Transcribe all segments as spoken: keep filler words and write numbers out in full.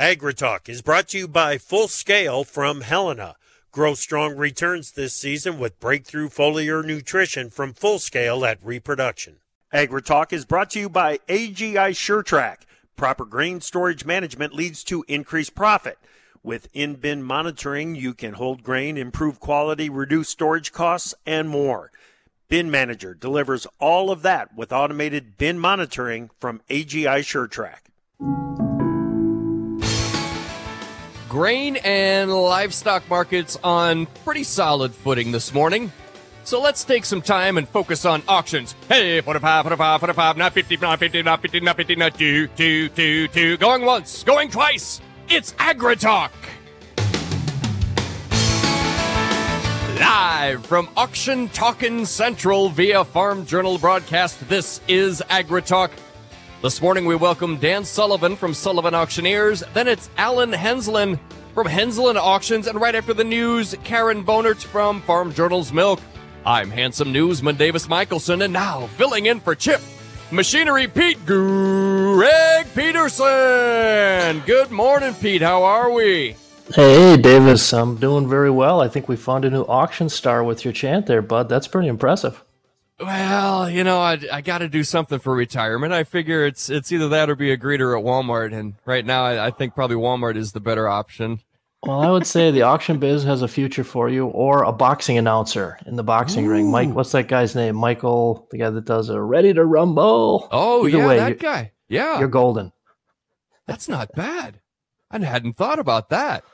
AgriTalk is brought to you by Full Scale from Helena. Grow strong returns this season with breakthrough foliar nutrition from Full Scale at Reproduction. AgriTalk is brought to you by A G I SureTrack. Proper grain storage management leads to increased profit. With in-bin monitoring, you can hold grain, improve quality, reduce storage costs, and more. Bin Manager delivers all of that with automated bin monitoring from A G I SureTrack. Grain and livestock markets on pretty solid footing this morning. So let's take some time and focus on auctions. Hey, forty-five, forty-five, forty-five, not fifty, not fifty, not fifty, not fifty, not two, two, two, two. Going once, going twice. It's AgriTalk. Live from Auction Talkin' Central via Farm Journal broadcast, this is AgriTalk. This morning we welcome Dan Sullivan from Sullivan Auctioneers. Then it's Alan Henslin from Henslin Auctions. And right after the news, Karen Bonert from Farm Journal's Milk. I'm handsome newsman Davis Michelson, and now filling in for Chip, Machinery Pete, Greg Peterson. Good morning, Pete. How are we? Hey, Davis. I'm doing very well. I think we found a new auction star with your chant there, bud. That's pretty impressive. Well, you know, I, I got to do something for retirement. I figure it's it's either that or be a greeter at Walmart. And right now, I, I think probably Walmart is the better option. Well, I would say the auction biz has a future for you, or a boxing announcer in the boxing Ooh. ring. Mike, what's that guy's name? Michael, the guy that does a Ready to Rumble. Oh, Either yeah, way, that guy. Yeah. You're golden. That's not bad. I hadn't thought about that.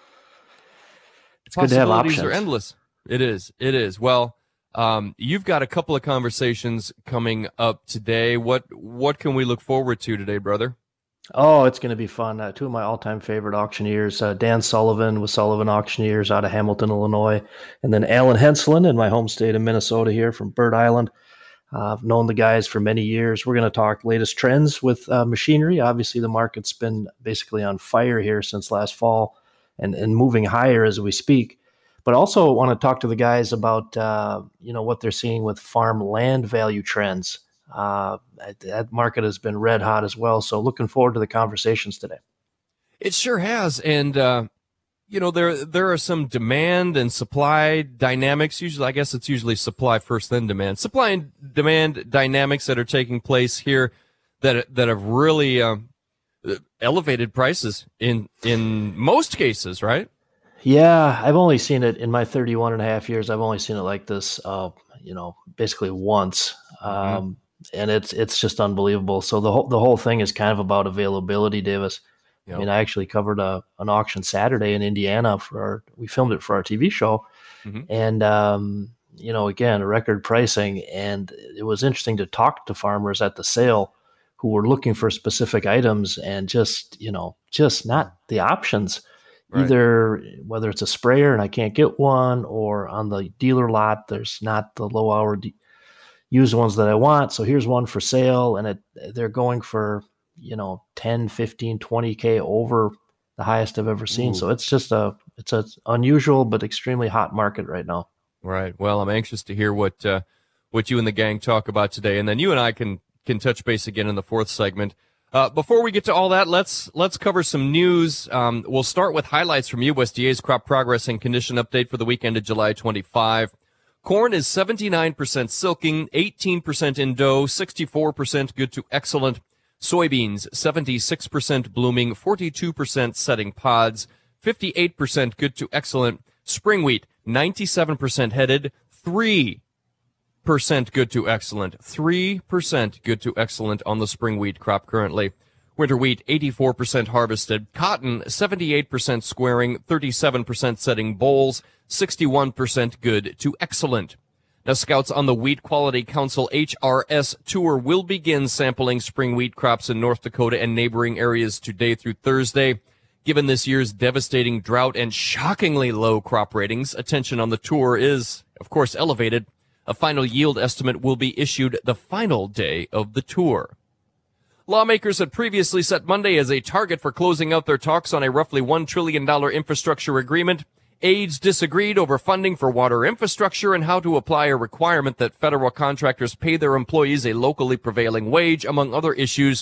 It's good to have options. Possibilities are endless. It is. It is. Well, um, you've got a couple of conversations coming up today. What what can we look forward to today, brother? Oh, it's going to be fun. Uh, two of my all-time favorite auctioneers, uh, Dan Sullivan with Sullivan Auctioneers out of Hamilton, Illinois, and then Alan Henslin in my home state of Minnesota here from Bird Island. Uh, I've known the guys for many years. We're going to talk latest trends with uh, machinery. Obviously, the market's been basically on fire here since last fall and, and moving higher as we speak. But also want to talk to the guys about uh, you know what they're seeing with farm land value trends. Uh, that market has been red hot as well. So looking forward to the conversations today. It sure has. And, uh, you know, there, there are some demand and supply dynamics. Usually, I guess it's usually supply first, then demand. Supply and demand dynamics that are taking place here that, that have really, um, elevated prices in, in most cases, right? Yeah. I've only seen it in my thirty-one and a half years. I've only seen it like this, uh, you know, basically once. Um, mm-hmm. And it's it's just unbelievable. So the whole the whole thing is kind of about availability, Davis. Yep. I mean, I actually covered a an auction Saturday in Indiana for our, we filmed it for our T V show, mm-hmm. and um, you know, again, record pricing. And it was interesting to talk to farmers at the sale who were looking for specific items and just you know just not the options. Right. Either whether it's a sprayer and I can't get one, or on the dealer lot there's not the low hour. De- use ones that I want. So here's one for sale, and it, they're going for, you know, ten, fifteen, twenty K over the highest I've ever seen. Ooh. So it's just a, it's a unusual, but extremely hot market right now. Right. Well, I'm anxious to hear what, uh, what you and the gang talk about today. And then you and I can, can touch base again in the fourth segment. Uh, before we get to all that, let's, let's cover some news. Um, we'll start with highlights from U S D A's crop progress and condition update for the weekend of July twenty-fifth. Corn is seventy-nine percent silking, eighteen percent in dough, sixty-four percent good to excellent. Soybeans, seventy-six percent blooming, forty-two percent setting pods, fifty-eight percent good to excellent. Spring wheat, ninety-seven percent headed, three percent good to excellent, three percent good to excellent on the spring wheat crop currently. Winter wheat, eighty-four percent harvested. Cotton, seventy-eight percent squaring, thirty-seven percent setting bolls, sixty-one percent good to excellent. Now, scouts on the Wheat Quality Council H R S tour will begin sampling spring wheat crops in North Dakota and neighboring areas today through Thursday. Given this year's devastating drought and shockingly low crop ratings, attention on the tour is, of course, elevated. A final yield estimate will be issued the final day of the tour. Lawmakers had previously set Monday as a target for closing out their talks on a roughly one trillion dollars infrastructure agreement. Aides disagreed over funding for water infrastructure and how to apply a requirement that federal contractors pay their employees a locally prevailing wage, among other issues.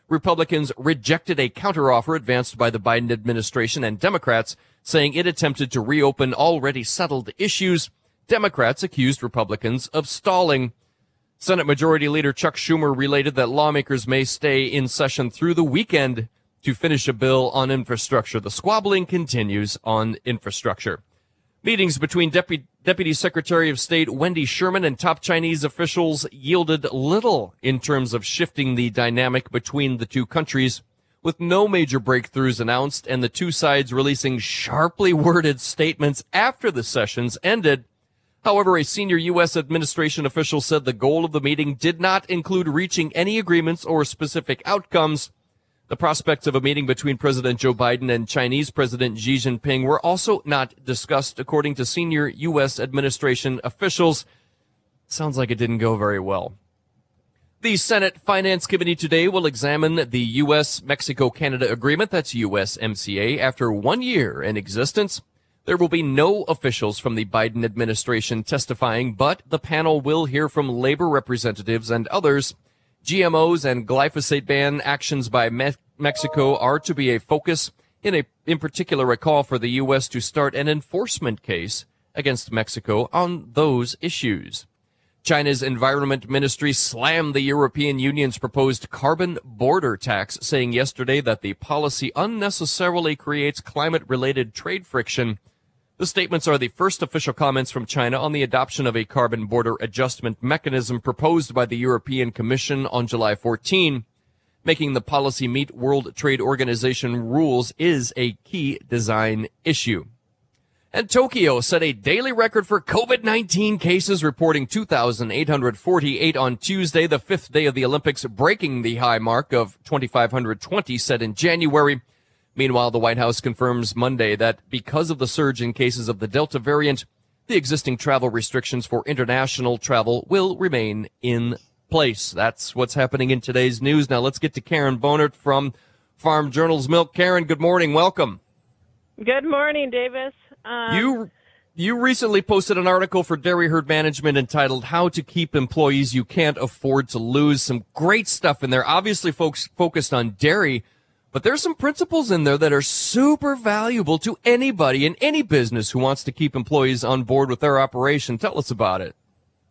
Republicans rejected a counteroffer advanced by the Biden administration and Democrats, saying it attempted to reopen already settled issues. Democrats accused Republicans of stalling. Senate Majority Leader Chuck Schumer related that lawmakers may stay in session through the weekend to finish a bill on infrastructure. The squabbling continues on infrastructure. Meetings between Deputy, Deputy Secretary of State Wendy Sherman and top Chinese officials yielded little in terms of shifting the dynamic between the two countries, with no major breakthroughs announced and the two sides releasing sharply worded statements after the sessions ended. However, a senior U S administration official said the goal of the meeting did not include reaching any agreements or specific outcomes. The prospects of a meeting between President Joe Biden and Chinese President Xi Jinping were also not discussed, according to senior U S administration officials. Sounds like it didn't go very well. The Senate Finance Committee today will examine the U S Mexico Canada agreement, that's U S M C A, after one year in existence. There will be no officials from the Biden administration testifying, but the panel will hear from labor representatives and others. G M Os and glyphosate ban actions by Me- Mexico are to be a focus. In a, in particular, a call for the U S to start an enforcement case against Mexico on those issues. China's Environment Ministry slammed the European Union's proposed carbon border tax, saying yesterday that the policy unnecessarily creates climate-related trade friction. The statements are the first official comments from China on the adoption of a carbon border adjustment mechanism proposed by the European Commission on July fourteenth. Making the policy meet World Trade Organization rules is a key design issue. And Tokyo set a daily record for COVID nineteen cases, reporting two thousand eight hundred forty-eight on Tuesday, the fifth day of the Olympics, breaking the high mark of two thousand five hundred twenty set in January. Meanwhile, the White House confirms Monday that because of the surge in cases of the Delta variant, the existing travel restrictions for international travel will remain in place. That's what's happening in today's news. Now let's get to Karen Bonert from Farm Journal's Milk. Karen, good morning. Welcome. Good morning, Davis. Um, you you recently posted an article for Dairy Herd Management entitled How to Keep Employees You Can't Afford to Lose. Some great stuff in there. Obviously, folks focused on dairy, but there's some principles in there that are super valuable to anybody in any business who wants to keep employees on board with their operation. Tell us about it.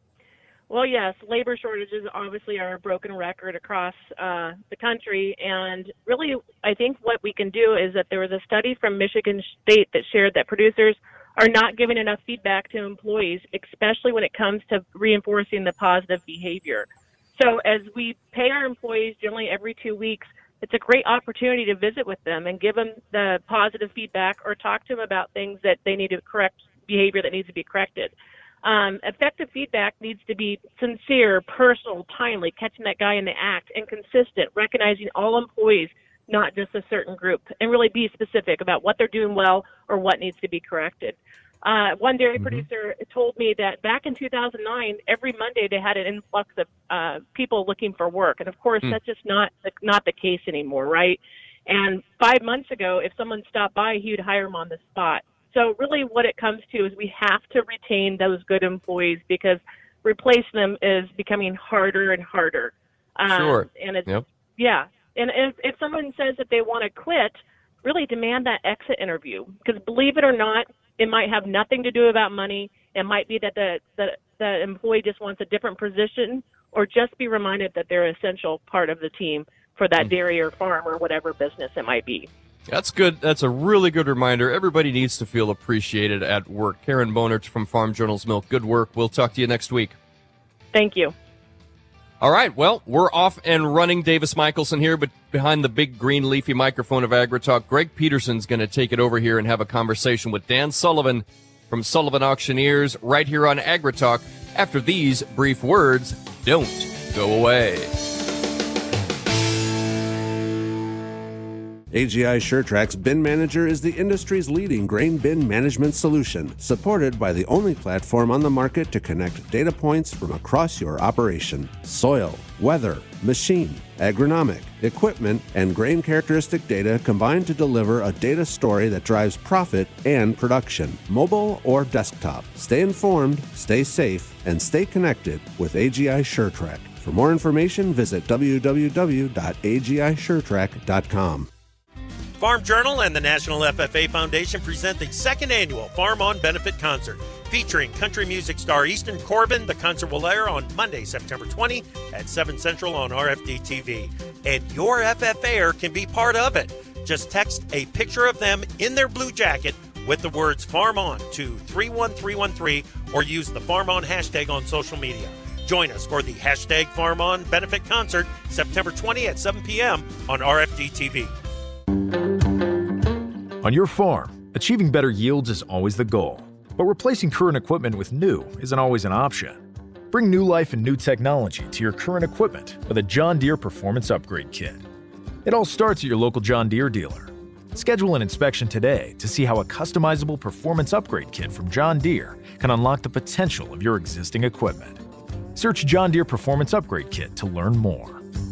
Well, yes, labor shortages obviously are a broken record across uh, the country. And really, I think what we can do is that there was a study from Michigan State that shared that producers are not giving enough feedback to employees, especially when it comes to reinforcing the positive behavior. So as we pay our employees generally every two weeks, it's a great opportunity to visit with them and give them the positive feedback or talk to them about things that they need to correct, behavior that needs to be corrected. Um, effective feedback needs to be sincere, personal, timely, catching that guy in the act, and consistent, recognizing all employees, not just a certain group, and really be specific about what they're doing well or what needs to be corrected. Uh, one dairy mm-hmm. producer told me that back in two thousand nine, every Monday they had an influx of uh, people looking for work. And, of course, mm. that's just not the, not the case anymore, right? And five months ago, if someone stopped by, he would hire them on the spot. So really what it comes to is we have to retain those good employees because replacing them is becoming harder and harder. Um, sure. And it's, yep. Yeah. And if, if someone says that they want to quit, really demand that exit interview. Because believe it or not, it might have nothing to do about money. It might be that the, the, the employee just wants a different position, or just be reminded that they're an essential part of the team for that mm. dairy or farm or whatever business it might be. That's good. That's a really good reminder. Everybody needs to feel appreciated at work. Karen Bonert from Farm Journal's Milk. Good work. We'll talk to you next week. Thank you. All right. Well, we're off and running. Davis Michelson here, but behind the big green leafy microphone of AgriTalk, Greg Peterson's going to take it over here and have a conversation with Dan Sullivan from Sullivan Auctioneers right here on AgriTalk. After these brief words, don't go away. A G I SureTrack's Bin Manager is the industry's leading grain bin management solution, supported by the only platform on the market to connect data points from across your operation. Soil, weather, machine, agronomic, equipment, and grain characteristic data combine to deliver a data story that drives profit and production, mobile or desktop. Stay informed, stay safe, and stay connected with A G I SureTrack. For more information, visit w w w dot a g i sure track dot com. Farm Journal and the National F F A Foundation present the second annual Farm On Benefit Concert. Featuring country music star Easton Corbin, the concert will air on Monday, September twentieth at seven Central on R F D T V. And your F F A-er can be part of it. Just text a picture of them in their blue jacket with the words Farm On to three one three one three or use the Farm On hashtag on social media. Join us for the hashtag Farm On Benefit Concert September twentieth at seven p.m. on R F D T V. On your farm, achieving better yields is always the goal, but replacing current equipment with new isn't always an option. Bring new life and new technology to your current equipment with a John Deere Performance Upgrade Kit. It all starts at your local John Deere dealer. Schedule an inspection today to see how a customizable Performance Upgrade Kit from John Deere can unlock the potential of your existing equipment. Search John Deere Performance Upgrade Kit to learn more.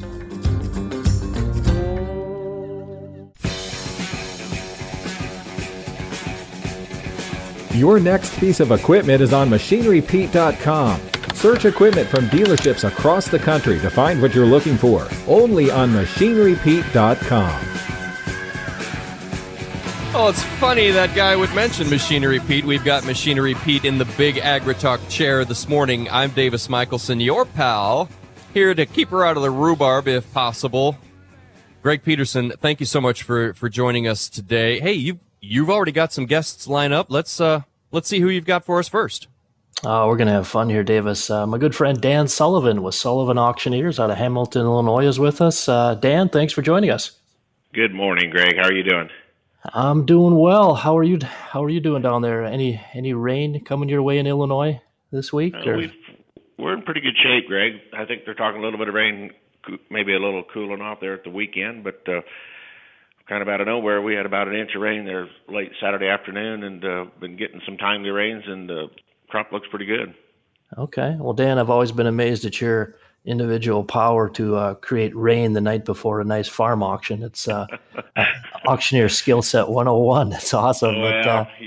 Your next piece of equipment is on machinery pete dot com. Search equipment from dealerships across the country to find what you're looking for. Only on machinery pete dot com. Oh, it's funny that guy would mention Machinery Pete. We've got Machinery Pete in the big AgriTalk chair this morning. I'm Davis Michelson, your pal, here to keep her out of the rhubarb if possible. Greg Peterson, thank you so much for, for joining us today. Hey, you've you've already got some guests lined up. Let's uh let's see who you've got for us first. Uh, we're going to have fun here, Davis. Uh, my good friend Dan Sullivan with Sullivan Auctioneers out of Hamilton, Illinois is with us. Uh, Dan, thanks for joining us. Good morning, Greg. How are you doing? I'm doing well. How are you? How are you doing down there? Any any rain coming your way in Illinois this week? Uh, we've, we're in pretty good shape, Greg. I think they're talking a little bit of rain, maybe a little cooling off there at the weekend, but uh, kind of out of nowhere, we had about an inch of rain there late Saturday afternoon, and uh, been getting some timely rains, and the crop looks pretty good. Okay. Well, Dan, I've always been amazed at your individual power to uh, create rain the night before a nice farm auction. It's uh, auctioneer skill set one oh one. It's awesome. Well, but, uh,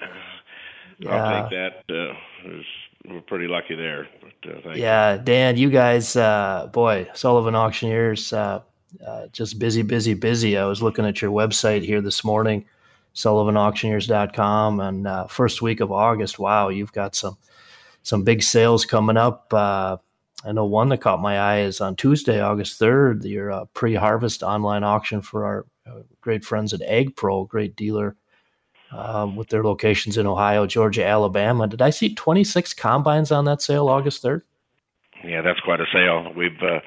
I'll take that. Uh, we're pretty lucky there. But, uh, thank yeah, you. Dan, you guys, uh, boy, Sullivan Auctioneers, uh, uh, just busy, busy, busy. I was looking at your website here this morning, sullivan auctioneers dot com, and uh, first week of August, wow, you've got some some big sales coming up. Uh, I know one that caught my eye is on Tuesday, August third, your uh, pre-harvest online auction for our uh, great friends at AgPro, great dealer um, with their locations in Ohio, Georgia, Alabama. Did I see twenty-six combines on that sale August third? Yeah, that's quite a sale. We've, uh,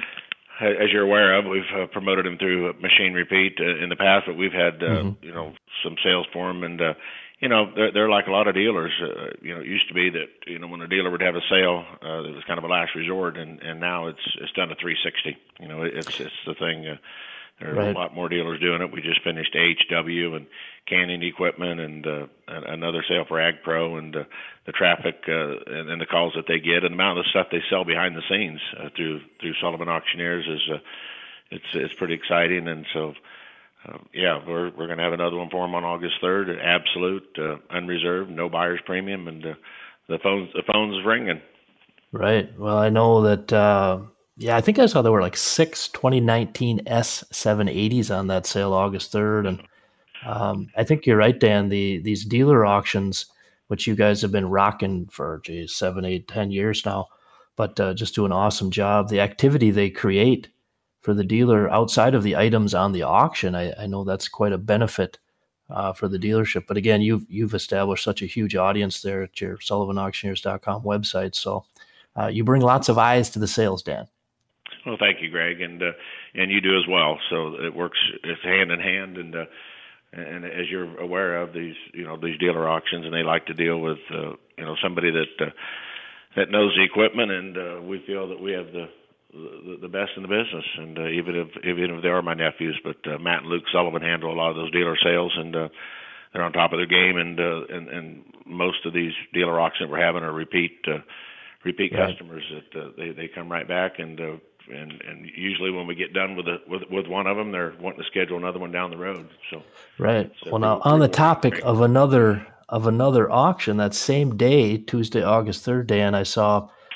as you're aware of, we've uh, promoted them through Machinery Pete uh, in the past, but we've had, uh, mm-hmm. you know, some sales for them, and uh, you know, they're, they're like a lot of dealers. Uh, you know, it used to be that, you know, when a dealer would have a sale, uh, it was kind of a last resort, and, and now it's it's done to three sixty. You know, it's it's the thing. Uh, there are right. a lot more dealers doing it. We just finished A H W and Canning Equipment, and uh, another sale for AgPro, and uh, the traffic uh, and, and the calls that they get, and the amount of stuff they sell behind the scenes uh, through through Sullivan Auctioneers is uh, it's it's pretty exciting, and so. Uh, yeah, we're we're going to have another one for them on August third. Absolute, uh, unreserved, no buyer's premium, and uh, the phone's the phone's ringing. Right. Well, I know that. Uh, yeah, I think I saw there were like six twenty nineteen S seven eighties on that sale August third, and um, I think you're right, Dan. The these dealer auctions, which you guys have been rocking for geez, seven, eight, ten years now, but uh, just do an awesome job. The activity they create for the dealer outside of the items on the auction, I, I know that's quite a benefit uh, for the dealership. But again, you've you've established such a huge audience there at your sullivan auctioneers dot com website. So uh, you bring lots of eyes to the sales, Dan. Well, thank you, Greg, and uh, and you do as well. So it works. It's hand in hand, and uh, and as you're aware of these, you know, these dealer auctions, and they like to deal with uh, you know somebody that uh, that knows the equipment, and uh, we feel that we have the The, the best in the business, and uh, even if even if they are my nephews, but uh, Matt and Luke Sullivan handle a lot of those dealer sales, and uh, they're on top of their game. And uh, and and most of these dealer auctions we're having are repeat uh, repeat right. customers that uh, they they come right back, and uh, and and usually when we get done with a, with with one of them, they're wanting to schedule another one down the road. So right. Well, now on the topic of another of another auction, that same day, Tuesday, August third, Dan, I saw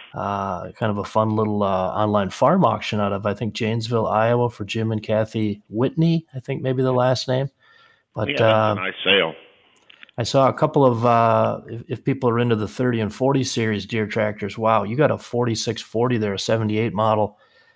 uh, kind of a fun little uh, online farm auction out of, I think, Janesville, Iowa, for Jim and Kathy Whitney, I think maybe the last name. But yeah, that's uh, a nice sale. I saw a couple of, uh, if, if people are into the thirty and forty series Deere tractors, wow, you got a forty-six forty there, a seventy-eight model.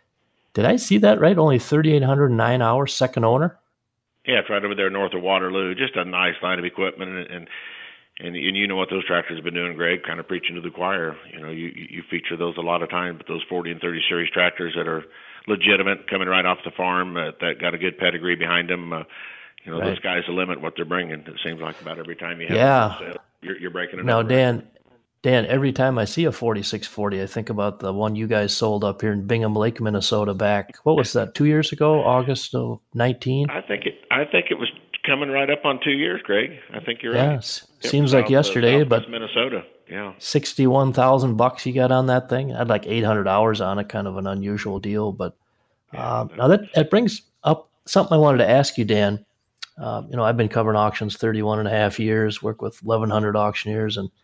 Did I see that right? Only three thousand eight hundred nine hours, second owner? Yeah, it's right over there north of Waterloo. Just a nice line of equipment, and and and, and you know what those tractors have been doing, Greg. Kind of preaching to the choir. You know, you you feature those a lot of times, but those forty and thirty series tractors that are legitimate, coming right off the farm, uh, that got a good pedigree behind them. Uh, you know, right. The sky's the limit. What they're bringing. It seems like about every time you have yeah. a sale, you're, you're breaking it. Now, Dan. Dan, every time I see a forty-six forty, I think about the one you guys sold up here in Bingham Lake, Minnesota back, what was that, two years ago, August of nineteen? I think it I think it was coming right up on two years, Greg. I think you're yeah, right. Yes, seems like south, yesterday, uh, but Minnesota, yeah. sixty-one thousand bucks you got on that thing. I had like eight hundred hours on it, kind of an unusual deal. But um, yeah, now that, that brings up something I wanted to ask you, Dan. Um, you know, I've been covering auctions thirty-one and a half years, work with eleven hundred auctioneers, and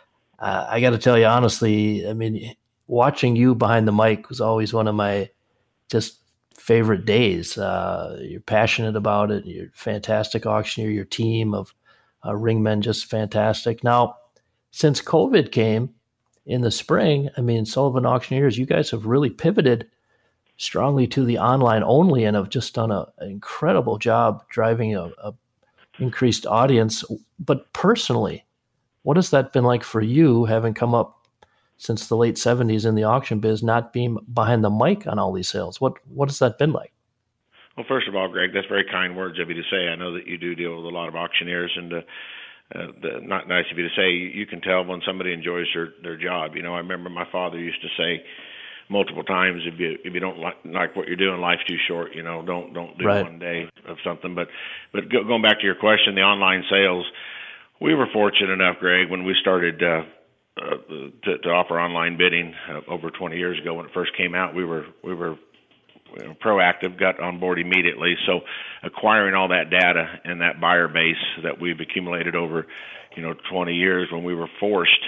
Uh, I got to tell you honestly, I mean, watching you behind the mic was always one of my just favorite days. Uh, you're passionate about it. You're a fantastic auctioneer. Your team of uh, ringmen just fantastic. Now, since COVID came in the spring, I mean, Sullivan Auctioneers, you guys have really pivoted strongly to the online only and have just done a, an incredible job driving a, a increased audience. But personally, what has that been like for you, having come up since the late seventies in the auction biz, not being behind the mic on all these sales? What what has that been like? Well, first of all, Greg, that's very kind words of you to say. I know that you do deal with a lot of auctioneers, and uh, uh, the, not nice of you to say. You can tell when somebody enjoys their, their job. You know, I remember my father used to say multiple times, if you if you don't like, like what you're doing, life's too short. You know, don't don't do right. one day of something. But but go, going back to your question, the online sales. We were fortunate enough, Greg, when we started uh, uh, to, to offer online bidding uh, over twenty years ago. When it first came out, we were we were you know, proactive, got on board immediately. So, acquiring all that data and that buyer base that we've accumulated over, you know, twenty years, when we were forced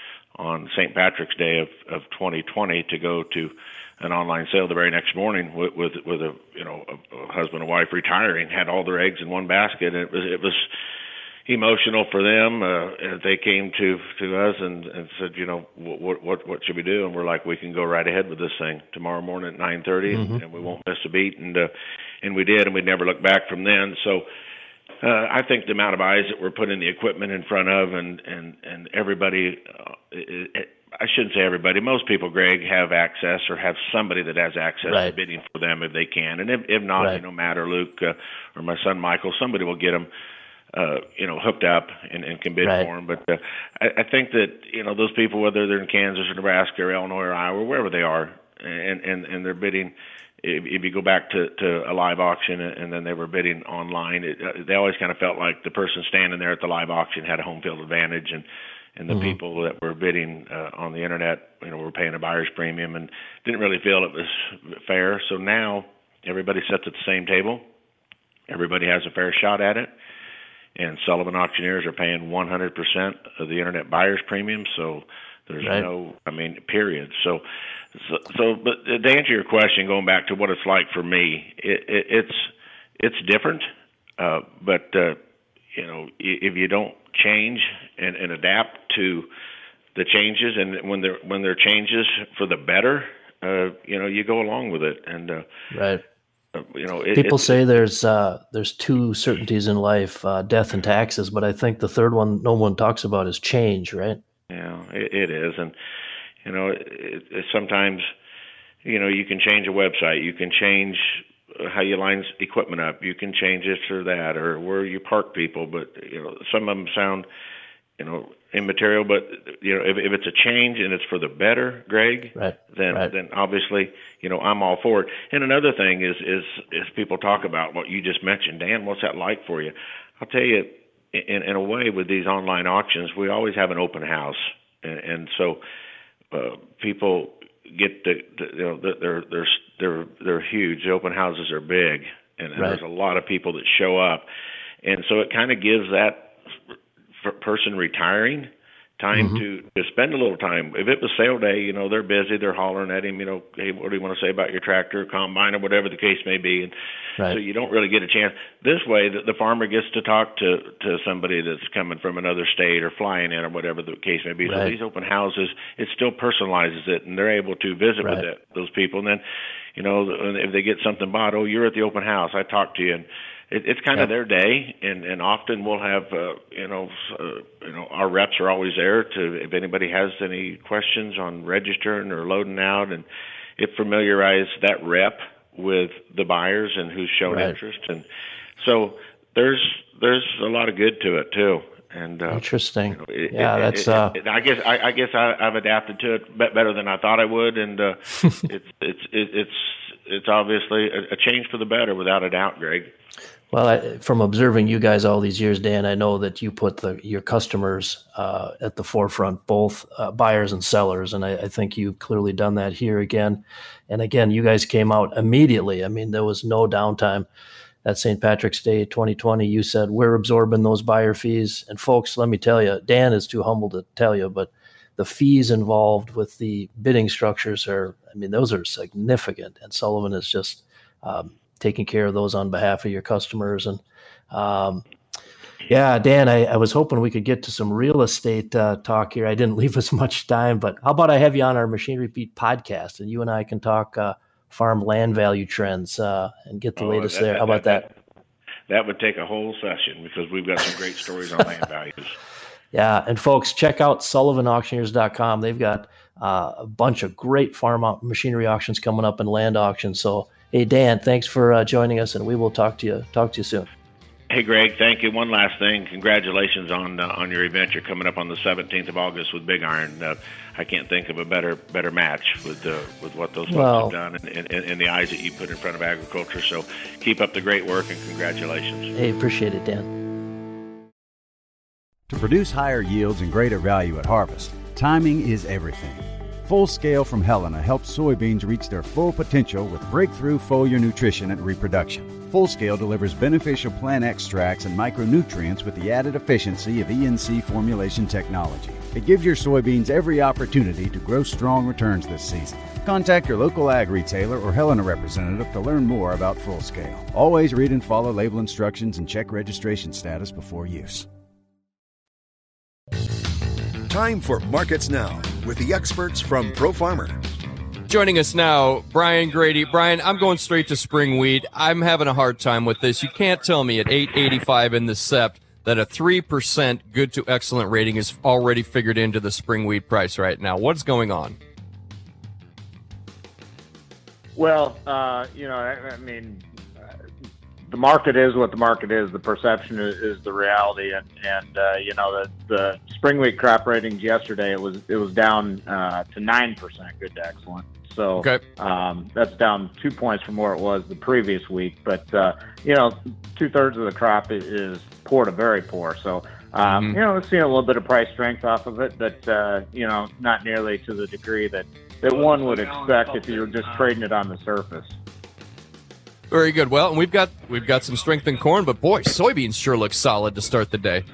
on Saint Patrick's Day of, of twenty twenty to go to an online sale the very next morning with with, with a you know a, a husband and wife retiring, had all their eggs in one basket. And it was it was. emotional for them. Uh, they came to, to us and, and said, you know, what, what, what should we do? And we're like, we can go right ahead with this thing tomorrow morning at nine thirty, mm-hmm. and, and we won't miss a beat. And, uh, and we did, and we never looked back from then. So, uh, I think the amount of eyes that we're putting the equipment in front of, and, and, and everybody, uh, it, it, I shouldn't say everybody, most people, Greg, have access or have somebody that has access right. to bidding for them if they can. And if, if not, right. you know, Matt or Luke uh, or my son Michael, somebody will get them Uh, you know, hooked up and, and can bid right. for them. But uh, I, I think that, you know, those people, whether they're in Kansas or Nebraska or Illinois or Iowa, wherever they are, and, and, and they're bidding, if, if you go back to, to a live auction and then they were bidding online, it, uh, they always kind of felt like the person standing there at the live auction had a home field advantage, and, and the mm-hmm. people that were bidding uh, on the internet, you know, were paying a buyer's premium and didn't really feel it was fair. So now everybody sits at the same table. Everybody has a fair shot at it. And Sullivan Auctioneers are paying one hundred percent of the internet buyer's premium, so there's right. no, I mean, period. So, so, so, but to answer your question, going back to what it's like for me, it, it, it's it's different, uh, but uh, you know, if you don't change and, and adapt to the changes, and when there when there are changes for the better, uh, you know, you go along with it, and uh, right. You know, it, people say there's uh, there's two certainties in life, uh, death and taxes, but I think the third one no one talks about is change, right? Yeah, it, it is, and you know, it, it, sometimes you know you can change a website, you can change how you line equipment up, you can change this or that, or where you park people, but you know, some of them sound you know immaterial, but you know, if, if it's a change and it's for the better, Greg, right. then right. then obviously, you know, I'm all for it. And another thing is is is people talk about what you just mentioned, Dan. What's that like for you? I'll tell you, in in a way, with these online auctions, we always have an open house, and, and so uh, people get the, the you know they're they're they're they're huge. The open houses are big, and, and right. there's a lot of people that show up, and so it kind of gives that person retiring time Mm-hmm. to, to spend a little time. If it was sale day, you know, they're busy, they're hollering at him, you know, hey, what do you want to say about your tractor, combine, or whatever the case may be. And Right. so you don't really get a chance. This way, the, the farmer gets to talk to, to somebody that's coming from another state or flying in or whatever the case may be. Right. So these open houses, it still personalizes it, and they're able to visit Right. with that, those people. And then, you know, if they get something bought, oh, you're at the open house, I talked to you. And it, it's kind of Yep. their day, and, and often we'll have, uh, you know, uh, you know, our reps are always there to, if anybody has any questions on registering or loading out, and it familiarized that rep with the buyers and who's shown Right. interest. And so there's, there's a lot of good to it too. And, uh, Interesting. you know, it, yeah, it, that's. it, uh, it, I guess I, I guess I, I've adapted to it be- better than I thought I would, and uh, it's it's it, it's it's obviously a, a change for the better, without a doubt, Greg. Well, I, from observing you guys all these years, Dan, I know that you put the, your customers uh, at the forefront, both uh, buyers and sellers, and I, I think you've clearly done that here again. And again, you guys came out immediately. I mean, there was no downtime. At Saint Patrick's Day twenty twenty, you said, we're absorbing those buyer fees. And folks, let me tell you, Dan is too humble to tell you, but the fees involved with the bidding structures are, I mean, those are significant. And Sullivan is just um, taking care of those on behalf of your customers. And um, yeah, Dan, I, I was hoping we could get to some real estate uh, talk here. I didn't leave us much time, but how about I have you on our Machinery Pete podcast, and you and I can talk uh, farm land value trends uh, and get the Oh, latest that- there. that- How about that? that- That would take a whole session, because we've got some great stories on land values. Yeah, and folks, check out Sullivan Auctioneers dot com. They've got uh, a bunch of great farm au- machinery auctions coming up and land auctions. So, hey, Dan, thanks for uh, joining us, and we will talk to you talk to you soon. Hey, Greg, thank you. One last thing. Congratulations on uh, on your event. You're coming up on the seventeenth of August with Big Iron. Uh, I can't think of a better better match with uh, with what those folks Well, have done, and, and, and the eyes that you put in front of agriculture. So keep up the great work, and congratulations. Hey, appreciate it, Dan. To produce higher yields and greater value at harvest, timing is everything. Full Scale from Helena helps soybeans reach their full potential with breakthrough foliar nutrition and reproduction. Full Scale delivers beneficial plant extracts and micronutrients with the added efficiency of E N C formulation technology. It gives your soybeans every opportunity to grow strong returns this season. Contact your local ag retailer or Helena representative to learn more about Full Scale. Always read and follow label instructions and check registration status before use. Time for Markets Now with the experts from Pro Farmer. Joining us now, Brian Grady. Brian, I'm going straight to spring wheat. I'm having a hard time with this. You can't tell me at eight eighty-five in the S E P that a three percent good to excellent rating is already figured into the spring wheat price right now. What's going on? Well, uh, you know, I, I mean, uh, the market is what the market is. The perception is, is the reality, and and uh, you know, the the spring wheat crop ratings yesterday, it was it was down uh, to nine percent good to excellent. So Okay. um, that's down two points from where it was the previous week. But uh, you know, two thirds of the crop is, is poor to very poor. So um, Mhm. you know, we're seeing a little bit of price strength off of it, but uh, you know, not nearly to the degree that. that one would expect if you were just trading it on the surface. Very good. Well, and we've got we've got some strength in corn, but boy, soybeans sure look solid to start the day.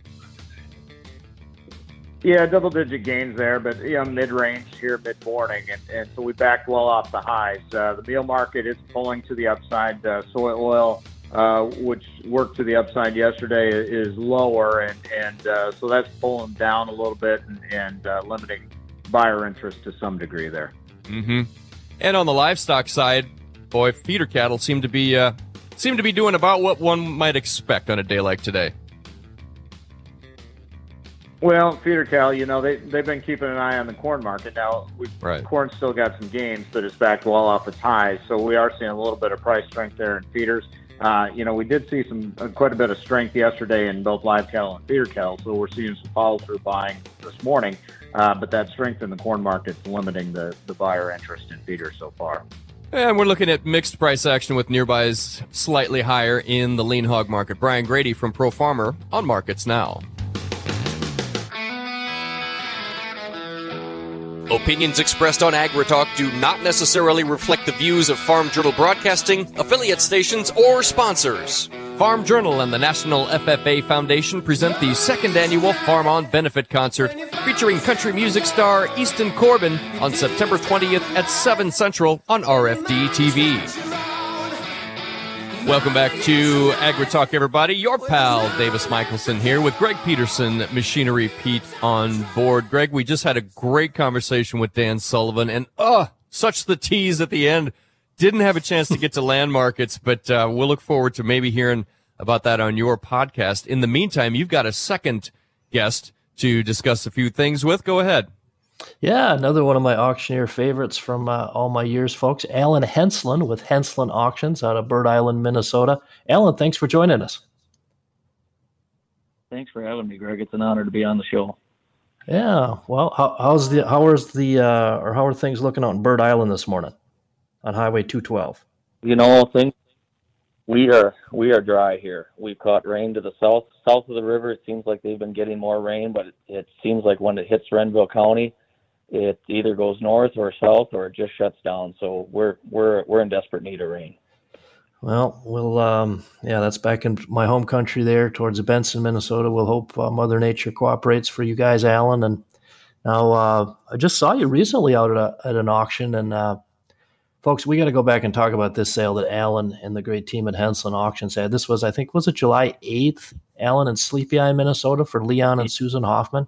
Yeah, double-digit gains there, but you know, mid-range here, mid-morning, and, and so we backed well off the highs. Uh, the meal market is pulling to the upside. Uh, soy oil, uh, which worked to the upside yesterday, is lower, and and uh, so that's pulling down a little bit and, and uh, limiting buyer interest to some degree there. Mm-hmm. And on the livestock side, boy, feeder cattle seem to be uh, seem to be doing about what one might expect on a day like today. Well, feeder cattle, you know, they, they've been keeping an eye on the corn market. Now, we, Right. corn's still got some gains, but it's backed well off its highs. So we are seeing a little bit of price strength there in feeders. Uh, you know, we did see some uh, quite a bit of strength yesterday in both live cattle and feeder cattle, so we're seeing some follow-through buying this morning. Uh, but that strength in the corn market is limiting the, the buyer interest in feeders so far. And we're looking at mixed price action with nearbys slightly higher in the lean hog market. Brian Grady from Pro Farmer on Markets Now. Opinions expressed on AgriTalk do not necessarily reflect the views of Farm Journal Broadcasting, affiliate stations, or sponsors. Farm Journal and the National F F A Foundation present the second annual Farm On Benefit Concert featuring country music star Easton Corbin on September twentieth at seven Central on R F D T V. Welcome back to AgriTalk, everybody. Your pal Davis Michelson here with Greg Peterson, Machinery Pete on board. Greg, we just had a great conversation with Dan Sullivan, and oh, such the tease at the end. Didn't have a chance to get to land markets, but uh, we'll look forward to maybe hearing about that on your podcast. In the meantime, you've got a second guest to discuss a few things with. Go ahead. Yeah, another one of my auctioneer favorites from uh, all my years, folks. Alan Henslin with Henslin Auctions out of Bird Island, Minnesota. Alan, thanks for joining us. Thanks for having me, Greg. It's an honor to be on the show. Yeah. Well, how, how's the how is the uh, or how are things looking out in Bird Island this morning on Highway two twelve? You know, things we are we are dry here. We've caught rain to the south south of the river. It seems like they've been getting more rain, but it, it seems like when it hits Renville County, it either goes north or south or it just shuts down. So we're we're we're in desperate need of rain. Well, we'll um, yeah, that's back in my home country there towards Benson, Minnesota. We'll hope uh, Mother Nature cooperates for you guys, Alan. And now uh, I just saw you recently out at, a, at an auction, and uh, folks, we got to go back and talk about this sale that Alan and the great team at Henslin Auctions had. This was, I think, was it July eighth, Alan, in Sleepy Eye, Minnesota, for Leon and Susan Hoffman?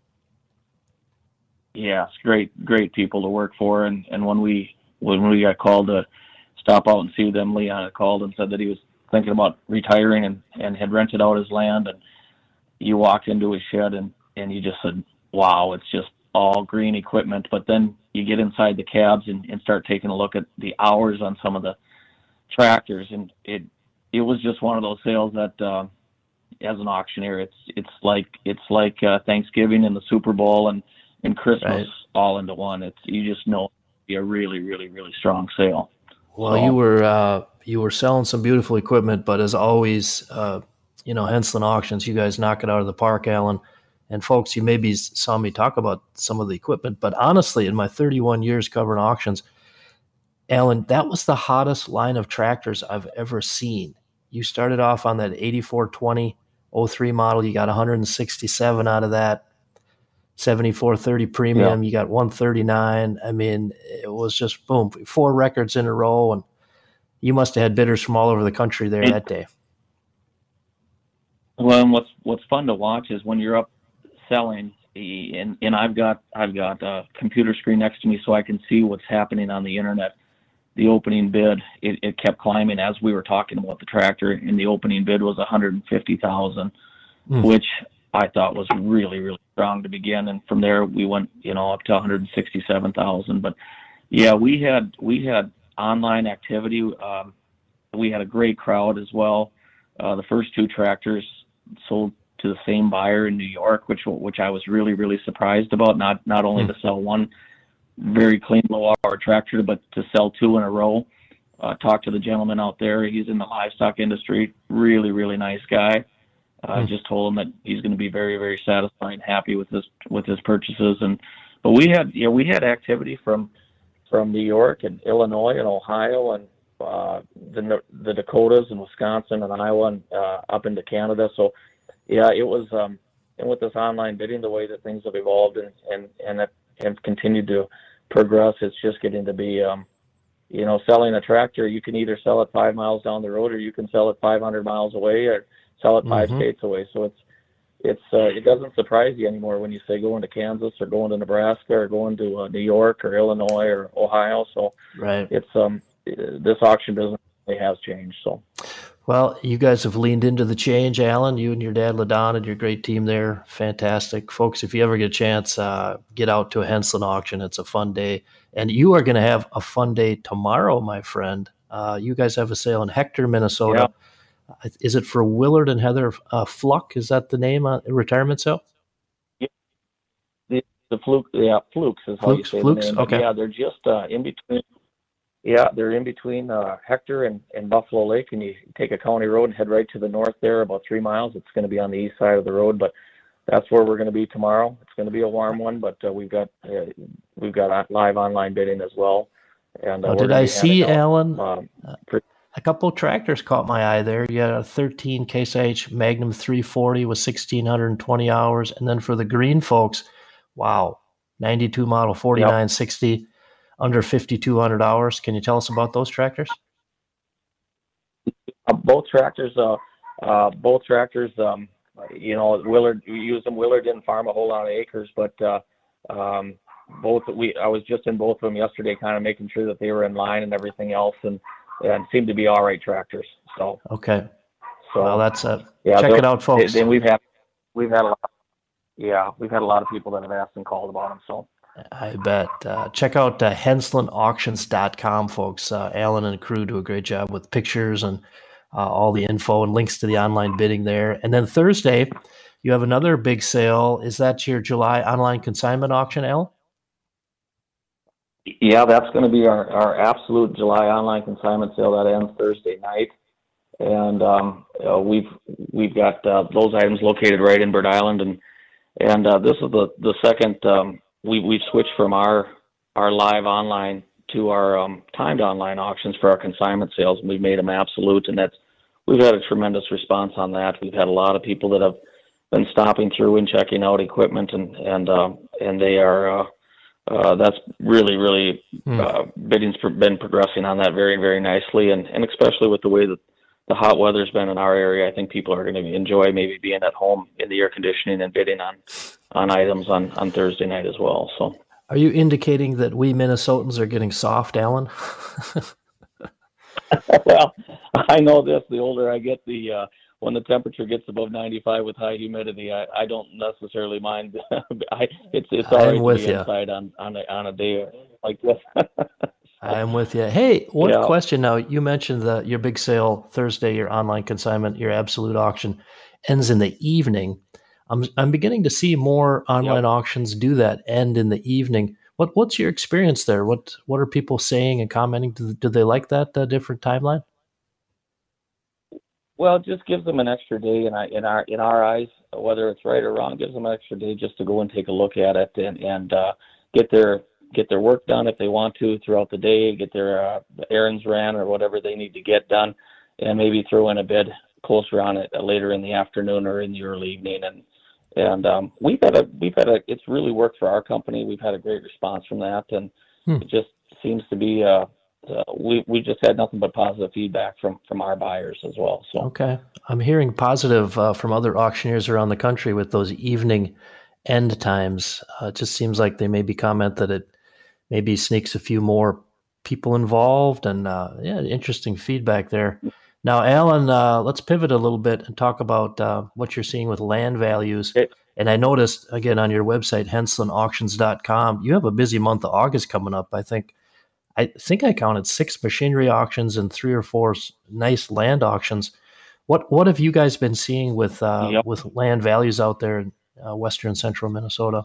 Yeah, it's great, great people to work for. And, and when we when we got called to stop out and see them, Leon had called and said that he was thinking about retiring and, and had rented out his land. And you walked into his shed and, and you just said, wow, it's just all green equipment. But then you get inside the cabs and, and start taking a look at the hours on some of the tractors. And it it was just one of those sales that, uh, as an auctioneer, it's it's like it's like uh, Thanksgiving and the Super Bowl and, and Christmas right. all into one. It's you just know it'll be a really, really, really strong sale. Well, so, you were uh, you were selling some beautiful equipment, but as always, uh, you know, Henslin Auctions, you guys knock it out of the park, Alan. And folks, you maybe saw me talk about some of the equipment, but honestly, in my thirty-one years covering auctions, Alan, that was the hottest line of tractors I've ever seen. You started off on that eighty-four twenty oh three model. You got one hundred sixty-seven out of that. seventy-four thirty premium. Yeah. You got one thirty-nine. I mean, it was just boom, four records in a row. And you must have had bidders from all over the country there it, that day. Well, and what's, what's fun to watch is when you're up selling, and, and I've got, I've got a computer screen next to me so I can see what's happening on the internet. The opening bid, it, it kept climbing as we were talking about the tractor, and the opening bid was one hundred fifty thousand, mm. which I thought was really, really strong to begin. And from there we went, you know, up to one hundred sixty-seven thousand. But yeah, we had, we had online activity. Um, we had a great crowd as well. Uh, the first two tractors sold to the same buyer in New York, which, which I was really, really surprised about. Not, not only mm. to sell one very clean low hour tractor, but to sell two in a row. Uh, talked to the gentleman out there. He's in the livestock industry. Really, really nice guy. I uh, just told him that he's going to be very, very satisfied and happy with his with his purchases. And but we had, yeah, we had activity from from New York and Illinois and Ohio and uh, the the Dakotas and Wisconsin and Iowa and uh, up into Canada. So yeah, it was. Um, and with this online bidding, the way that things have evolved and and and have, have continued to progress, it's just getting to be, um, you know, selling a tractor. You can either sell it five miles down the road, or you can sell it five hundred miles away, or sell it five mm-hmm. states away. So it's, it's, uh, it doesn't surprise you anymore when you say going to Kansas or going to Nebraska or going to uh, New York or Illinois or Ohio. So right. it's, um, this auction business really has changed. So, well, you guys have leaned into the change, Alan, you and your dad, LaDon, and your great team there. Fantastic. Folks, if you ever get a chance, uh, get out to a Henslin auction. It's a fun day. And you are going to have a fun day tomorrow, my friend. Uh, you guys have a sale in Hector, Minnesota. Yeah. Is it for Willard and Heather uh, Fluck? Is that the name? Uh, retirement sale? Yeah, the, the Fluke, yeah, Flukes is how Flukes, you say Flukes? the name. Okay. Yeah, they're just uh, in between. Yeah, they're in between uh, Hector and, and Buffalo Lake, and you take a county road and head right to the north there, about three miles. It's going to be on the east side of the road, but that's where we're going to be tomorrow. It's going to be a warm one, but uh, we've got uh, we've got live online bidding as well. And uh, oh, did I see, Alan? Um, a couple of tractors caught my eye there. You had a thirteen Case IH Magnum three forty with sixteen twenty hours. And then for the green folks, wow, ninety-two model forty-nine sixty, yep. under fifty-two hundred hours. Can you tell us about those tractors? Uh, both tractors, uh, uh, both tractors, um, you know, Willard, we use them. Willard didn't farm a whole lot of acres, but uh, um, both we, I was just in both of them yesterday, kind of making sure that they were in line and everything else, and, and seemed to be all right tractors. So okay, so well, that's uh, yeah, check it out, folks. Then we've had we've had a lot, yeah, we've had a lot of people that have asked and called about them. So I bet. Uh, check out uh, Henslin Auctions dot com, folks. Uh, Alan and crew do a great job with pictures and uh, all the info and links to the online bidding there. And then Thursday, you have another big sale. Is that your July online consignment auction, Al? Yeah, that's going to be our, our absolute July online consignment sale that ends Thursday night. And um, uh, we've we've got uh, those items located right in Bird Island. And and uh, this is the, the second, um, we, we've switched from our, our live online to our um, timed online auctions for our consignment sales. And we've made them absolute, and that's we've had a tremendous response on that. We've had a lot of people that have been stopping through and checking out equipment, and and uh, and they are uh, uh, that's really really Hmm. uh, bidding's been progressing on that very very nicely, and and especially with the way that the hot weather's been in our area, I think people are going to enjoy maybe being at home in the air conditioning and bidding on on items on on Thursday night as well. So. Are you indicating that we Minnesotans are getting soft, Alan? Well, I know this. The older I get, the uh, when the temperature gets above ninety-five with high humidity, I, I don't necessarily mind. I, it's it's all right to with be you. inside on on a, on a day like this. I'm with you. Hey, one Yeah. question now. You mentioned that your big sale Thursday, your online consignment, your absolute auction ends in the evening. I'm I'm beginning to see more online Yep. auctions do that end in the evening. What what's your experience there? What what are people saying and commenting? Do, do they like that uh, different timeline? Well, it just gives them an extra day in our in our in our eyes, whether it's right or wrong. Gives them an extra day just to go and take a look at it and and uh, get their get their work done if they want to throughout the day. Get their uh, errands ran or whatever they need to get done, and maybe throw in a bid closer on it later in the afternoon or in the early evening. And and um, we've had a we've had a it's really worked for our company. We've had a great response from that, and Hmm. it just seems to be. Uh, Uh, we we just had nothing but positive feedback from from our buyers as well. So Okay. I'm hearing positive uh, from other auctioneers around the country with those evening end times. Uh, it just seems like they maybe comment that it maybe sneaks a few more people involved, and uh, yeah, interesting feedback there. Now, Alan, uh, let's pivot a little bit and talk about uh, what you're seeing with land values. Okay. And I noticed, again, on your website, Henslin Auctions dot com, you have a busy month of August coming up. I think I think I counted six machinery auctions and three or four s- nice land auctions. What what have you guys been seeing with uh, Yep. with land values out there in uh, western and central Minnesota?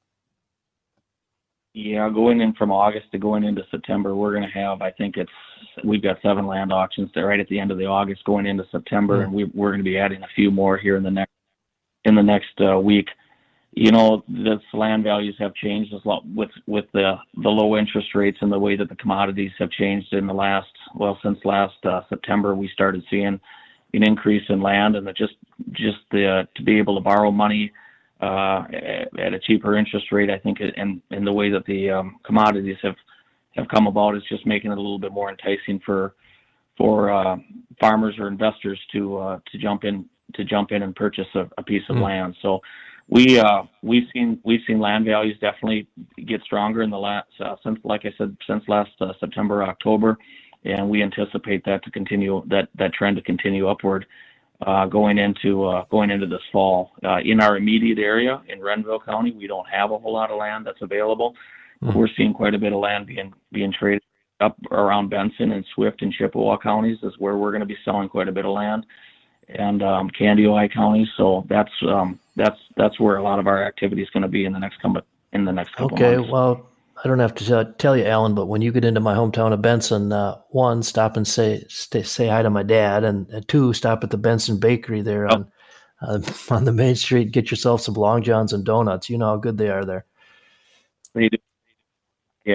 yeah, going in from August to going into September, we're going to have. I think it's we've got seven land auctions there right at the end of the August going into September, Hmm. and we we're going to be adding a few more here in the next in the next uh, week. You know, the land values have changed a lot with with the the low interest rates and the way that the commodities have changed in the last well since last uh, September. We started seeing an increase in land, and it just just the to be able to borrow money uh, at a cheaper interest rate, I think, and and the way that the um, commodities have have come about is just making it a little bit more enticing for for uh, farmers or investors to uh, to jump in to jump in and purchase a, a piece of Hmm. land. So. We uh we've seen we've seen land values definitely get stronger in the last uh, since like I said since last uh, September October, and we anticipate that to continue that that trend to continue upward uh, going into uh, going into this fall. Uh, in our immediate area in Renville County, we don't have a whole lot of land that's available. Hmm. We're seeing quite a bit of land being being traded up around Benson and Swift and Chippewa counties is where we're going to be selling quite a bit of land, and um, Candioi County. So that's um, that's that's where a lot of our activity is going to be in the next couple in the next couple Okay, months. well, I don't have to tell, tell you, Alan, but when you get into my hometown of Benson, uh, one, stop and say stay, say hi to my dad, and uh, two, stop at the Benson Bakery there on uh, on the main street. Get yourself some Long Johns and donuts. You know how good they are there. They do. Yeah,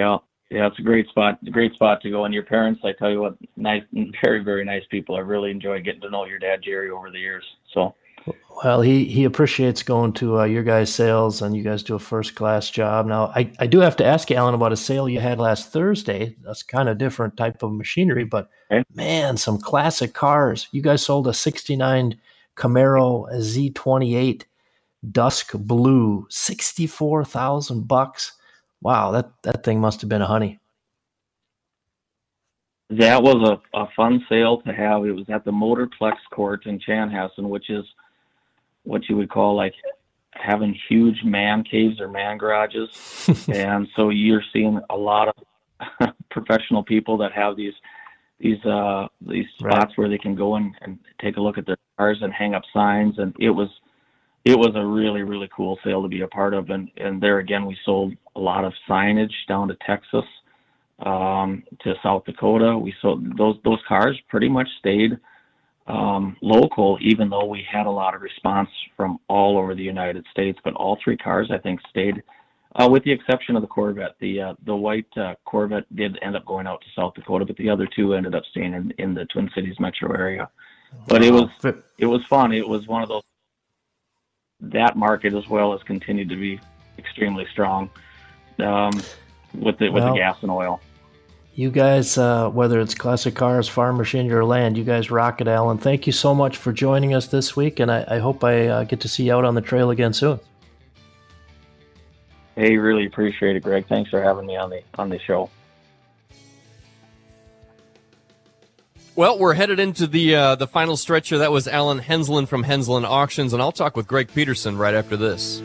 Yeah, it's a great spot. A great spot to go. And your parents, I tell you what, nice, very, very nice people. I really enjoyed getting to know your dad, Jerry, over the years. So, well, he he appreciates going to uh, your guys' sales, and you guys do a first class job. Now, I, I do have to ask you, Alan, about a sale you had last Thursday. That's kind of different type of machinery, but okay. Man, some classic cars. You guys sold a sixty-nine Camaro Z twenty-eight Dusk Blue, sixty-four thousand bucks. Wow, that, that thing must have been a honey. That was a, a fun sale to have. It was at the Motorplex Court in Chanhassen, which is what you would call like having huge man caves or man garages. And so you're seeing a lot of professional people that have these these uh, these spots right. where they can go and, and take a look at their cars and hang up signs. And it was it was a really, really cool sale to be a part of. And, and there again, we sold a lot of signage down to Texas, um, to South Dakota. We sold those, those cars pretty much stayed, um, local, even though we had a lot of response from all over the United States, but all three cars, I think, stayed, uh, with the exception of the Corvette. The, uh, the white, uh, Corvette did end up going out to South Dakota, but the other two ended up staying in, in the Twin Cities metro area. But it was, it was fun. It was one of those, that market as well has continued to be extremely strong, um, with the with well, the gas and oil. You guys, uh, whether it's classic cars, farm machinery, or land, you guys rock it, Alan. Thank you so much for joining us this week, and I, I hope I uh, get to see you out on the trail again soon. Hey, really appreciate it, Greg. Thanks for having me on the on the show. Well, we're headed into the uh, the final stretch here. That was Alan Henslin from Henslin Auctions, and I'll talk with Greg Peterson right after this.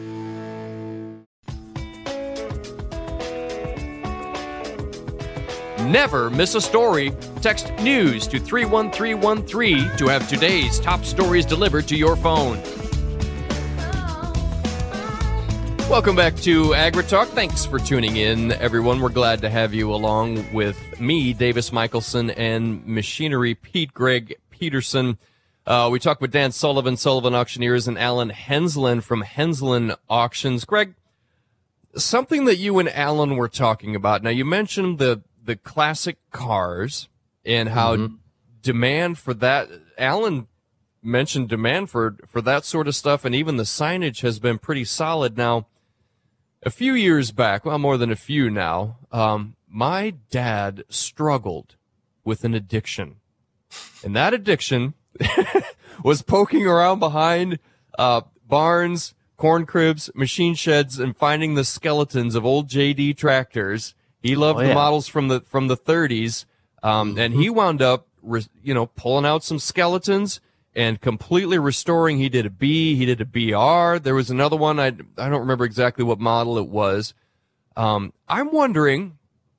Never miss a story. Text NEWS to three one three one three to have today's top stories delivered to your phone. Welcome back to AgriTalk. Thanks for tuning in, everyone. We're glad to have you along with me, Davis Michelson, and Machinery Pete, Greg Peterson. Uh, we talked with Dan Sullivan, Sullivan Auctioneers, and Alan Henslin from Henslin Auctions. Greg, something that you and Alan were talking about. Now, you mentioned the, the classic cars and how mm-hmm. demand for that, Alan mentioned demand for, for that sort of stuff, and even the signage has been pretty solid. Now, a few years back, well, more than a few now, um, my dad struggled with an addiction. And that addiction was poking around behind uh, barns, corn cribs, machine sheds, and finding the skeletons of old J D tractors. He loved oh, yeah. the models from the from the thirties, um, mm-hmm. and he wound up, re- you know, pulling out some skeletons and completely restoring. He did a B, he did a B R. There was another one, I, I don't remember exactly what model it was. Um, I'm wondering,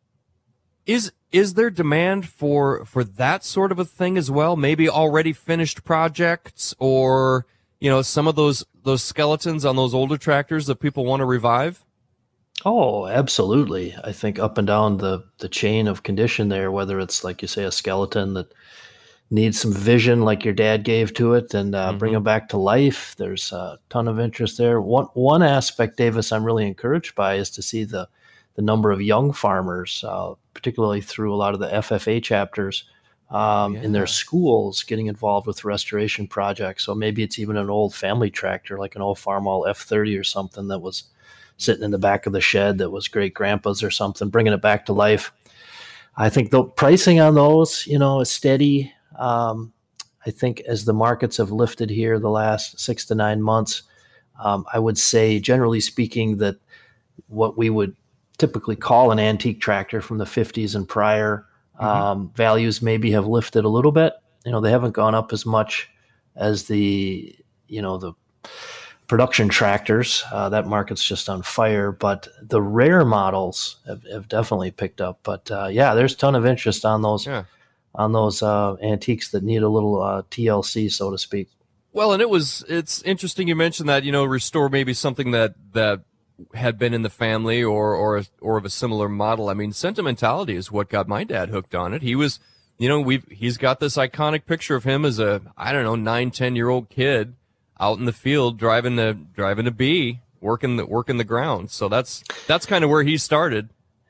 is is there demand for for that sort of a thing as well? Maybe already finished projects, or, you know, some of those, those skeletons on those older tractors that people want to revive? Oh, absolutely. I think up and down the, the chain of condition there, whether it's, like you say, a skeleton that needs some vision like your dad gave to it, and uh, mm-hmm. bring them back to life. There's a ton of interest there. One one aspect, Davis, I'm really encouraged by is to see the, the number of young farmers, uh, particularly through a lot of the F F A chapters um, yeah. in their schools, getting involved with restoration projects. So maybe it's even an old family tractor, like an old Farmall F thirty or something that was sitting in the back of the shed that was great grandpa's or something, bringing it back to life. I think the pricing on those, you know, is steady. Um, I think as the markets have lifted here the last six to nine months, um, I would say, generally speaking, that what we would typically call an antique tractor from the fifties and prior, mm-hmm. um, values maybe have lifted a little bit. You know, they haven't gone up as much as the, you know, the production tractors. Uh, that market's just on fire, but the rare models have, have definitely picked up. But uh, yeah, there's a ton of interest on those. Yeah. on those uh, antiques that need a little uh, T L C, so to speak. Well, and it was, it's interesting you mentioned that, you know, restore maybe something that, that had been in the family or, or, or of a similar model. I mean, sentimentality is what got my dad hooked on it. He was, you know, we've, he's got this iconic picture of him as a, I don't know, nine, ten year old kid out in the field driving the, driving a bee, working the, working the ground. So that's, that's kind of where he started.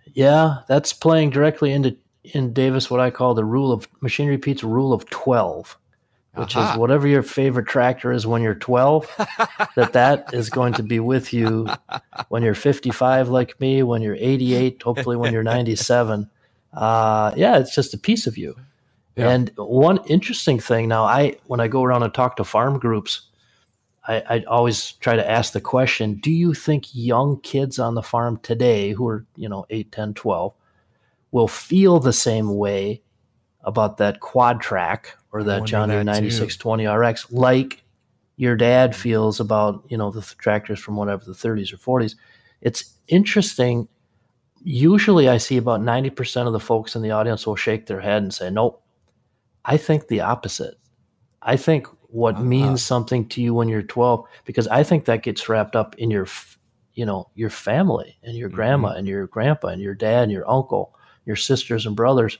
Yeah, that's playing directly into in Davis what I call the rule of Machinery Pete's rule of twelve, which Aha. is whatever your favorite tractor is when you're twelve, that that is going to be with you when you're fifty-five like me, when you're eighty-eight, hopefully when you're ninety-seven. Uh, yeah, it's just a piece of you. Yeah. And one interesting thing now, I when I go around and talk to farm groups, I, I always try to ask the question, do you think young kids on the farm today who are, you know, eight, ten, twelve will feel the same way about that quad track or that John Deere ninety-six twenty R X like your dad feels about, you know, the th- tractors from whatever, the thirties or forties? It's interesting. Usually I see about ninety percent of the folks in the audience will shake their head and say, nope, I think the opposite. I think what uh-huh. means something to you when you're twelve, because I think that gets wrapped up in your, you know, your family and your mm-hmm. grandma and your grandpa and your dad and your uncle, your sisters and brothers.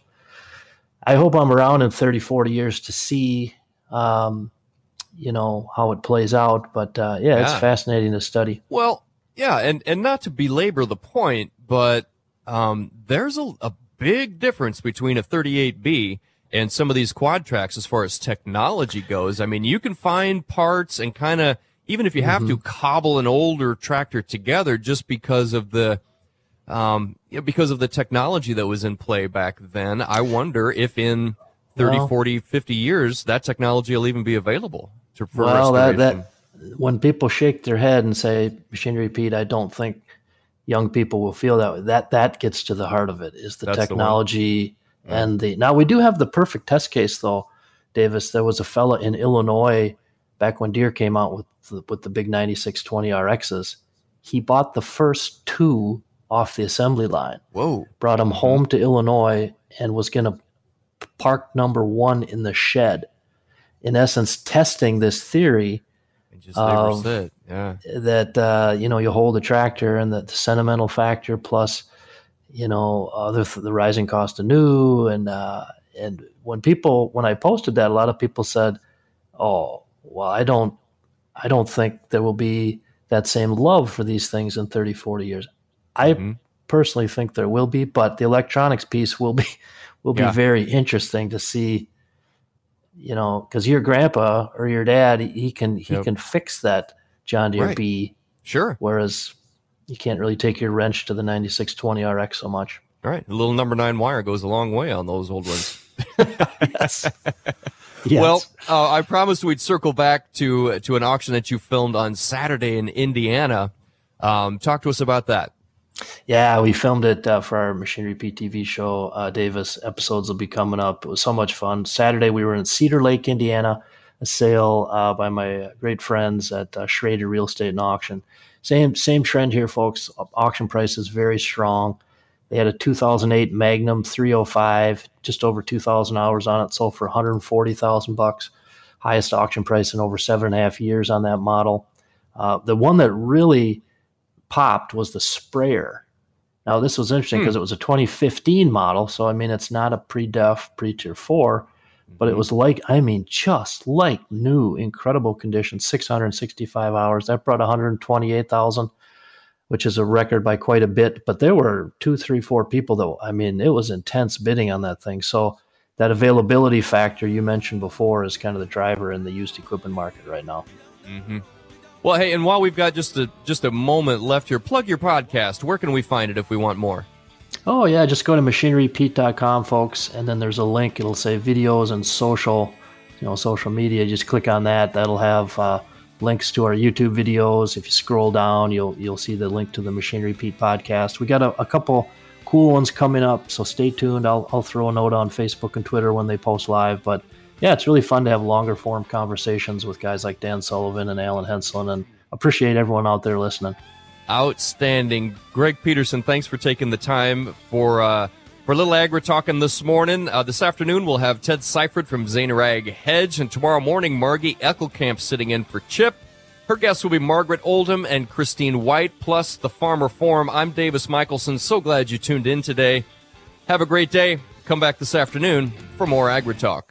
I hope I'm around in thirty, forty years to see, um, you know, how it plays out. But uh, yeah, yeah, it's fascinating to study. Well, yeah, and, and not to belabor the point, but um, there's a, a big difference between a thirty-eight B and some of these quad tracks as far as technology goes. I mean, you can find parts and kind of, even if you have mm-hmm. to cobble an older tractor together just because of the um, you know, because of the technology that was in play back then, I wonder if in thirty, well, forty, fifty years, that technology will even be available to, for well, that, restoration. that, when people shake their head and say, Machinery Pete, I don't think young people will feel that way, that, that gets to the heart of it, is the That's technology the And the now we do have the perfect test case, though, Davis. There was a fella in Illinois back when Deere came out with the, with the big ninety-six twenty R Xs. He bought the first two off the assembly line. Whoa! Brought them home to Illinois and was going to park number one in the shed. In essence, testing this theory just of sit. Yeah. that uh, you know, you hold a tractor and the, the sentimental factor plus, you know, uh, the, the rising cost of new. And, uh, and when people, when I posted that, a lot of people said, oh, well, I don't, I don't think there will be that same love for these things in thirty, forty years. I mm-hmm. personally think there will be, but the electronics piece will be, will be yeah. very interesting to see, you know, cause your grandpa or your dad, he can, he yep. can fix that John Deere right. B. Sure. Whereas you can't really take your wrench to the ninety-six twenty R X so much. All right. The little number nine wire goes a long way on those old ones. yes. yes. Well, uh, I promised we'd circle back to to an auction that you filmed on Saturday in Indiana. Um, talk to us about that. Yeah, we filmed it uh, for our Machinery Pete T V show. Uh, Davis episodes will be coming up. It was so much fun. Saturday, we were in Cedar Lake, Indiana, a sale uh, by my great friends at uh, Schrader Real Estate and Auction. Same same trend here, folks. Auction price is very strong. They had a two thousand eight Magnum three oh five, just over two thousand hours on it, sold for one hundred forty thousand bucks. Highest auction price in over seven and a half years on that model. Uh, the one that really popped was the sprayer. Now, this was interesting because hmm. it was a twenty fifteen model, so I mean, it's not a pre-def, pre-tier four, but it was like, I mean, just like new, incredible condition, six hundred sixty-five hours. That brought one hundred twenty-eight thousand, which is a record by quite a bit. But there were two, three, four people that, I mean, it was intense bidding on that thing. So that availability factor you mentioned before is kind of the driver in the used equipment market right now. Mm-hmm. Well, hey, and while we've got just a just a moment left here, plug your podcast. Where can we find it if we want more? Oh, yeah, just go to machinery pete dot com, folks, and then there's a link. It'll say videos and social, you know, social media. Just click on that. That'll have uh, links to our YouTube videos. If you scroll down, you'll you'll see the link to the Machinery Pete podcast. We got a, a couple cool ones coming up, so stay tuned. I'll I'll throw a note on Facebook and Twitter when they post live. But yeah, it's really fun to have longer form conversations with guys like Dan Sullivan and Alan Henselin, and appreciate everyone out there listening. Outstanding. Greg Peterson, thanks for taking the time for uh, for a little Agri Talking this morning. Uh, this afternoon, we'll have Ted Seifert from Zaner Ag Hedge, and tomorrow morning, Margie Eckelkamp sitting in for Chip. Her guests will be Margaret Oldham and Christine White, plus the Farmer Forum. I'm Davis Michelson. So glad you tuned in today. Have a great day. Come back this afternoon for more Agri Talk.